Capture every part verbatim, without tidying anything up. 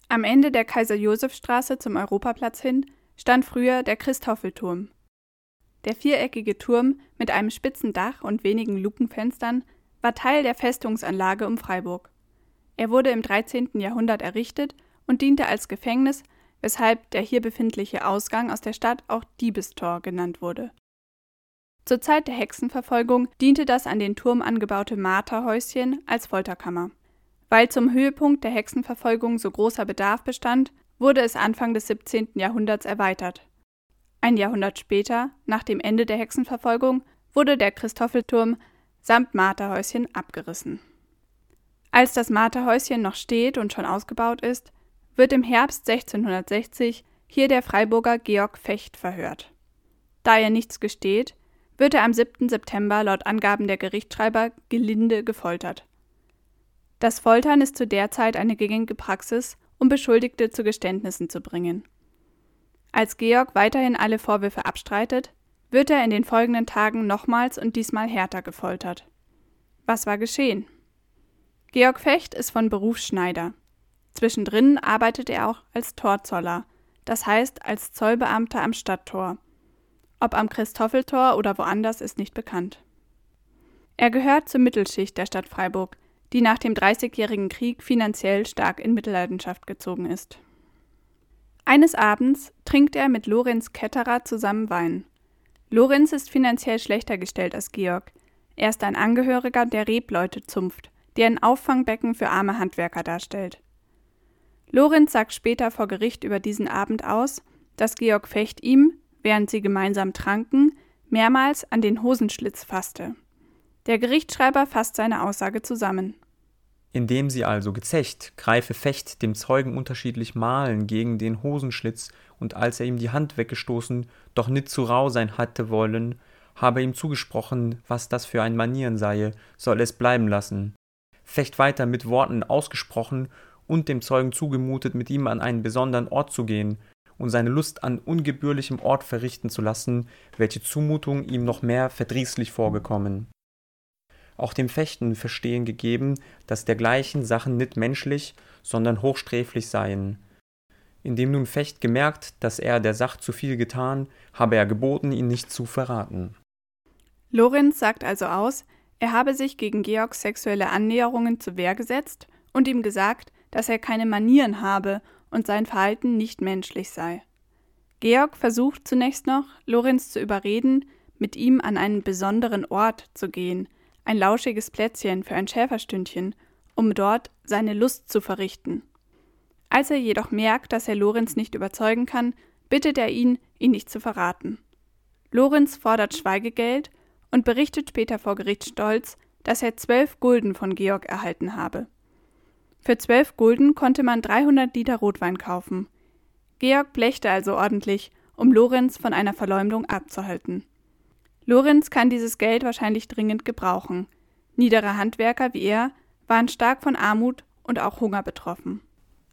Am Ende der Kaiser-Joseph-Straße zum Europaplatz hin stand früher der Christoffel-Turm. Der viereckige Turm mit einem spitzen Dach und wenigen Lukenfenstern war Teil der Festungsanlage um Freiburg. Er wurde im dreizehnten Jahrhundert errichtet und diente als Gefängnis, weshalb der hier befindliche Ausgang aus der Stadt auch Diebestor genannt wurde. Zur Zeit der Hexenverfolgung diente das an den Turm angebaute Marterhäuschen als Folterkammer. Weil zum Höhepunkt der Hexenverfolgung so großer Bedarf bestand, wurde es Anfang des siebzehnten Jahrhunderts erweitert. Ein Jahrhundert später, nach dem Ende der Hexenverfolgung, wurde der Christoffelturm samt Marterhäuschen abgerissen. Als das Marterhäuschen noch steht und schon ausgebaut ist, wird im Herbst sechzehnhundertsechzig hier der Freiburger Georg Fecht verhört. Da er nichts gesteht, wird er am siebten September laut Angaben der Gerichtsschreiber gelinde gefoltert. Das Foltern ist zu der Zeit eine gängige Praxis, um Beschuldigte zu Geständnissen zu bringen. Als Georg weiterhin alle Vorwürfe abstreitet, wird er in den folgenden Tagen nochmals und diesmal härter gefoltert. Was war geschehen? Georg Fecht ist von Beruf Schneider. Zwischendrin arbeitet er auch als Torzoller, das heißt als Zollbeamter am Stadttor. Ob am Christoffeltor oder woanders ist nicht bekannt. Er gehört zur Mittelschicht der Stadt Freiburg, die nach dem Dreißigjährigen Krieg finanziell stark in Mitleidenschaft gezogen ist. Eines Abends trinkt er mit Lorenz Ketterer zusammen Wein. Lorenz ist finanziell schlechter gestellt als Georg. Er ist ein Angehöriger der Rebleute-Zunft, die ein Auffangbecken für arme Handwerker darstellt. Lorenz sagt später vor Gericht über diesen Abend aus, dass Georg Fecht ihm, während sie gemeinsam tranken, mehrmals an den Hosenschlitz fasste. Der Gerichtsschreiber fasst seine Aussage zusammen. Indem sie also gezecht, greife Fecht dem Zeugen unterschiedlich Malen gegen den Hosenschlitz, und als er ihm die Hand weggestoßen, doch nit zu rau sein hatte wollen, habe ihm zugesprochen, was das für ein Manieren sei, soll es bleiben lassen. Fecht weiter mit Worten ausgesprochen und dem Zeugen zugemutet, mit ihm an einen besonderen Ort zu gehen und seine Lust an ungebührlichem Ort verrichten zu lassen, welche Zumutung ihm noch mehr verdrießlich vorgekommen. Auch dem Fechten verstehen gegeben, dass dergleichen Sachen nicht menschlich, sondern hochsträflich seien. Indem nun Fecht gemerkt, dass er der Sach zu viel getan, habe er geboten, ihn nicht zu verraten. Lorenz sagt also aus, er habe sich gegen Georgs sexuelle Annäherungen zur Wehr gesetzt und ihm gesagt, dass er keine Manieren habe und sein Verhalten nicht menschlich sei. Georg versucht zunächst noch, Lorenz zu überreden, mit ihm an einen besonderen Ort zu gehen, ein lauschiges Plätzchen für ein Schäferstündchen, um dort seine Lust zu verrichten. Als er jedoch merkt, dass er Lorenz nicht überzeugen kann, bittet er ihn, ihn nicht zu verraten. Lorenz fordert Schweigegeld und berichtet später vor Gericht stolz, dass er zwölf Gulden von Georg erhalten habe. Für zwölf Gulden konnte man dreihundert Liter Rotwein kaufen. Georg blächte also ordentlich, um Lorenz von einer Verleumdung abzuhalten. Lorenz kann dieses Geld wahrscheinlich dringend gebrauchen. Niedere Handwerker wie er waren stark von Armut und auch Hunger betroffen.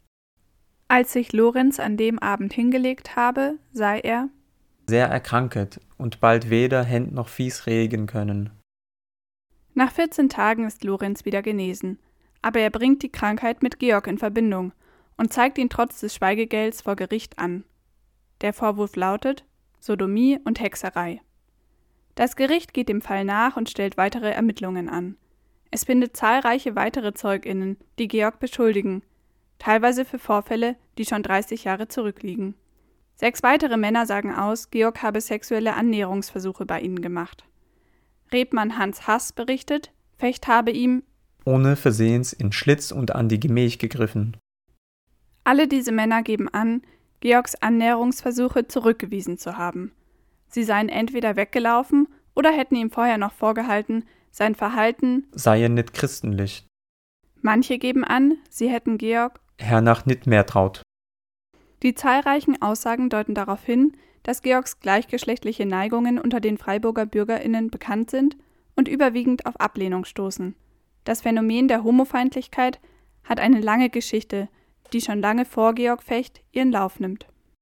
Als sich Lorenz an dem Abend hingelegt habe, sei er sehr erkranket und bald weder Händ noch Fies regen können. Nach vierzehn Tagen ist Lorenz wieder genesen, aber er bringt die Krankheit mit Georg in Verbindung und zeigt ihn trotz des Schweigegelds vor Gericht an. Der Vorwurf lautet Sodomie und Hexerei. Das Gericht geht dem Fall nach und stellt weitere Ermittlungen an. Es findet zahlreiche weitere ZeugInnen, die Georg beschuldigen, teilweise für Vorfälle, die schon dreißig Jahre zurückliegen. Sechs weitere Männer sagen aus, Georg habe sexuelle Annäherungsversuche bei ihnen gemacht. Rebmann Hans Hass berichtet, Fecht habe ihm ohne Versehens in Schlitz und an die Gemäch gegriffen. Alle diese Männer geben an, Georgs Annäherungsversuche zurückgewiesen zu haben. Sie seien entweder weggelaufen oder hätten ihm vorher noch vorgehalten, sein Verhalten sei nicht christlich. Manche geben an, sie hätten Georg hernach nicht mehr traut. Die zahlreichen Aussagen deuten darauf hin, dass Georgs gleichgeschlechtliche Neigungen unter den Freiburger BürgerInnen bekannt sind und überwiegend auf Ablehnung stoßen. Das Phänomen der Homofeindlichkeit hat eine lange Geschichte, die schon lange vor Georg Fecht ihren Lauf nimmt.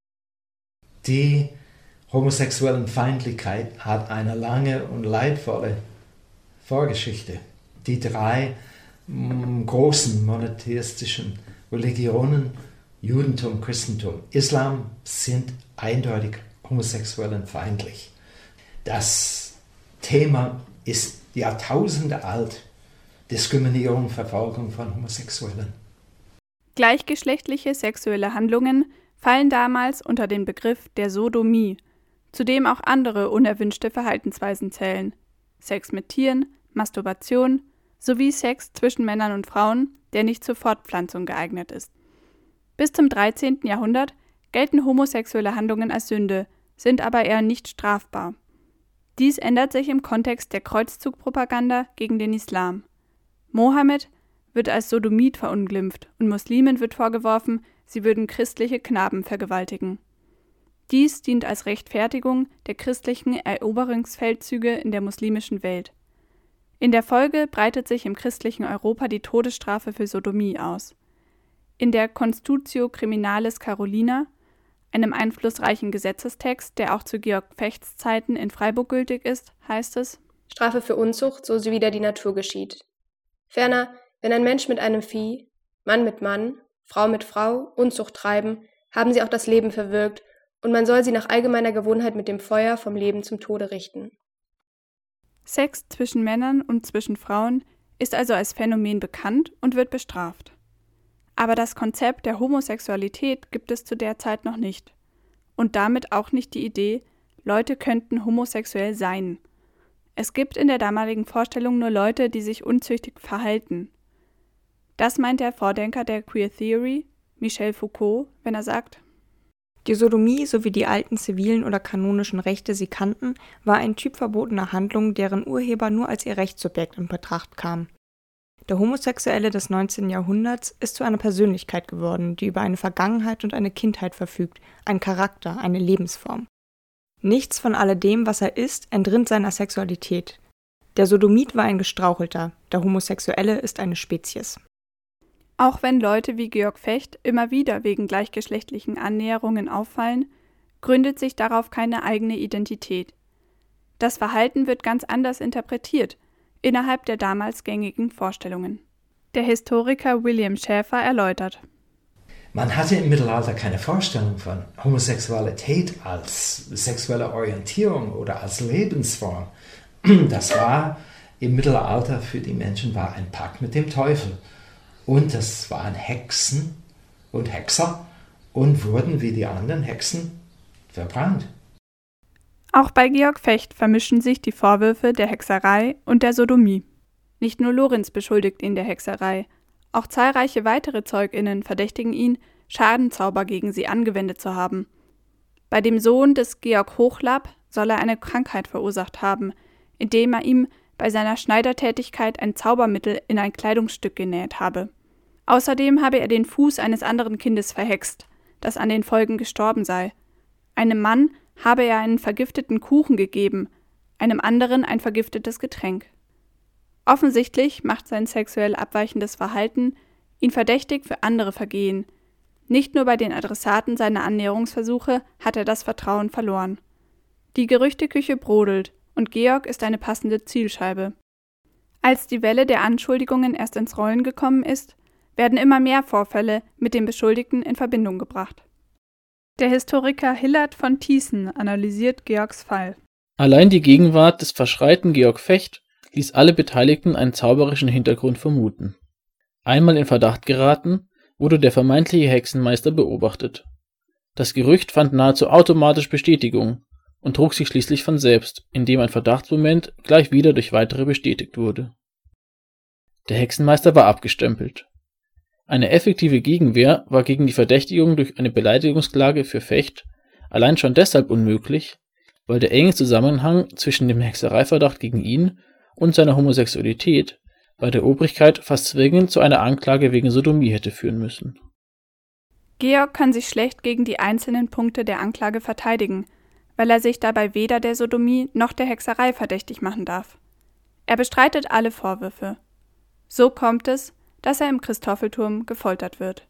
Die homosexuellen Feindlichkeit hat eine lange und leidvolle Vorgeschichte. Die drei m, großen monotheistischen Religionen Judentum, Christentum, Islam sind eindeutig homosexuellenfeindlich. Das Thema ist Jahrtausende alt. Diskriminierung, Verfolgung von Homosexuellen. Gleichgeschlechtliche sexuelle Handlungen fallen damals unter den Begriff der Sodomie, zu dem auch andere unerwünschte Verhaltensweisen zählen: Sex mit Tieren, Masturbation sowie Sex zwischen Männern und Frauen, der nicht zur Fortpflanzung geeignet ist. Bis zum dreizehnten Jahrhundert gelten homosexuelle Handlungen als Sünde, sind aber eher nicht strafbar. Dies ändert sich im Kontext der Kreuzzugpropaganda gegen den Islam. Mohammed wird als Sodomit verunglimpft und Muslimen wird vorgeworfen, sie würden christliche Knaben vergewaltigen. Dies dient als Rechtfertigung der christlichen Eroberungsfeldzüge in der muslimischen Welt. In der Folge breitet sich im christlichen Europa die Todesstrafe für Sodomie aus. In der Constitutio Criminalis Carolina, einem einflussreichen Gesetzestext, der auch zu Georg Fechts Zeiten in Freiburg gültig ist, heißt es: Strafe für Unzucht, so sie wider die Natur geschieht. Ferner, wenn ein Mensch mit einem Vieh, Mann mit Mann, Frau mit Frau Unzucht treiben, haben sie auch das Leben verwirkt, und man soll sie nach allgemeiner Gewohnheit mit dem Feuer vom Leben zum Tode richten. Sex zwischen Männern und zwischen Frauen ist also als Phänomen bekannt und wird bestraft. Aber das Konzept der Homosexualität gibt es zu der Zeit noch nicht. Und damit auch nicht die Idee, Leute könnten homosexuell sein. Es gibt in der damaligen Vorstellung nur Leute, die sich unzüchtig verhalten. Das meint der Vordenker der Queer Theory, Michel Foucault, wenn er sagt: Die Sodomie, so wie die alten zivilen oder kanonischen Rechte sie kannten, war ein Typ verbotener Handlung, deren Urheber nur als ihr Rechtssubjekt in Betracht kam. Der Homosexuelle des neunzehnten Jahrhunderts ist zu einer Persönlichkeit geworden, die über eine Vergangenheit und eine Kindheit verfügt, einen Charakter, eine Lebensform. Nichts von alledem, was er ist, entrinnt seiner Sexualität. Der Sodomit war ein Gestrauchelter, der Homosexuelle ist eine Spezies. Auch wenn Leute wie Georg Fecht immer wieder wegen gleichgeschlechtlichen Annäherungen auffallen, gründet sich darauf keine eigene Identität. Das Verhalten wird ganz anders interpretiert, innerhalb der damals gängigen Vorstellungen. Der Historiker William Schäfer erläutert: Man hatte im Mittelalter keine Vorstellung von Homosexualität als sexuelle Orientierung oder als Lebensform. Das war im Mittelalter für die Menschen war ein Pakt mit dem Teufel. Und das waren Hexen und Hexer und wurden wie die anderen Hexen verbrannt. Auch bei Georg Fecht vermischen sich die Vorwürfe der Hexerei und der Sodomie. Nicht nur Lorenz beschuldigt ihn der Hexerei, auch zahlreiche weitere ZeugInnen verdächtigen ihn, Schadenzauber gegen sie angewendet zu haben. Bei dem Sohn des Georg Hochlapp soll er eine Krankheit verursacht haben, indem er ihm bei seiner Schneidertätigkeit ein Zaubermittel in ein Kleidungsstück genäht habe. Außerdem habe er den Fuß eines anderen Kindes verhext, das an den Folgen gestorben sei. Einem Mann habe er einen vergifteten Kuchen gegeben, einem anderen ein vergiftetes Getränk. Offensichtlich macht sein sexuell abweichendes Verhalten ihn verdächtig für andere Vergehen. Nicht nur bei den Adressaten seiner Annäherungsversuche hat er das Vertrauen verloren. Die Gerüchteküche brodelt und Georg ist eine passende Zielscheibe. Als die Welle der Anschuldigungen erst ins Rollen gekommen ist, werden immer mehr Vorfälle mit dem Beschuldigten in Verbindung gebracht. Der Historiker Hillard von Thiessen analysiert Georgs Fall. Allein die Gegenwart des verschreiten Georg Fecht ließ alle Beteiligten einen zauberischen Hintergrund vermuten. Einmal in Verdacht geraten, wurde der vermeintliche Hexenmeister beobachtet. Das Gerücht fand nahezu automatisch Bestätigung und trug sich schließlich von selbst, indem ein Verdachtsmoment gleich wieder durch weitere bestätigt wurde. Der Hexenmeister war abgestempelt. Eine effektive Gegenwehr war gegen die Verdächtigung durch eine Beleidigungsklage für Fecht allein schon deshalb unmöglich, weil der enge Zusammenhang zwischen dem Hexereiverdacht gegen ihn und seiner Homosexualität bei der Obrigkeit fast zwingend zu einer Anklage wegen Sodomie hätte führen müssen. Georg kann sich schlecht gegen die einzelnen Punkte der Anklage verteidigen, weil er sich dabei weder der Sodomie noch der Hexerei verdächtig machen darf. Er bestreitet alle Vorwürfe. So kommt es, dass er im Christoffelturm gefoltert wird.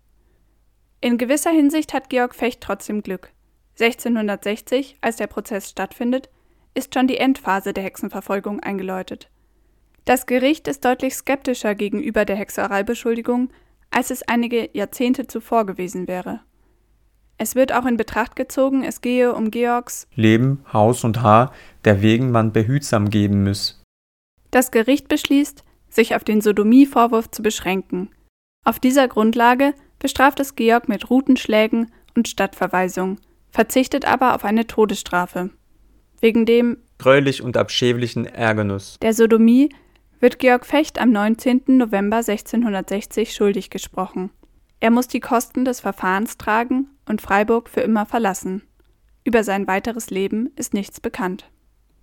In gewisser Hinsicht hat Georg Fecht trotzdem Glück. sechzehnhundertsechzig, als der Prozess stattfindet, ist schon die Endphase der Hexenverfolgung eingeläutet. Das Gericht ist deutlich skeptischer gegenüber der Hexereibeschuldigung als es einige Jahrzehnte zuvor gewesen wäre. Es wird auch in Betracht gezogen, es gehe um Georgs Leben, Haus und Haar, der wegen man behutsam geben müß. Das Gericht beschließt, sich auf den Sodomie-Vorwurf zu beschränken. Auf dieser Grundlage bestraft es Georg mit Rutenschlägen und Stadtverweisung, verzichtet aber auf eine Todesstrafe. Wegen dem greulich und abschäwlichen Ärgernis der Sodomie wird Georg Fecht am neunzehnten November sechzehnhundertsechzig schuldig gesprochen. Er muss die Kosten des Verfahrens tragen und Freiburg für immer verlassen. Über sein weiteres Leben ist nichts bekannt.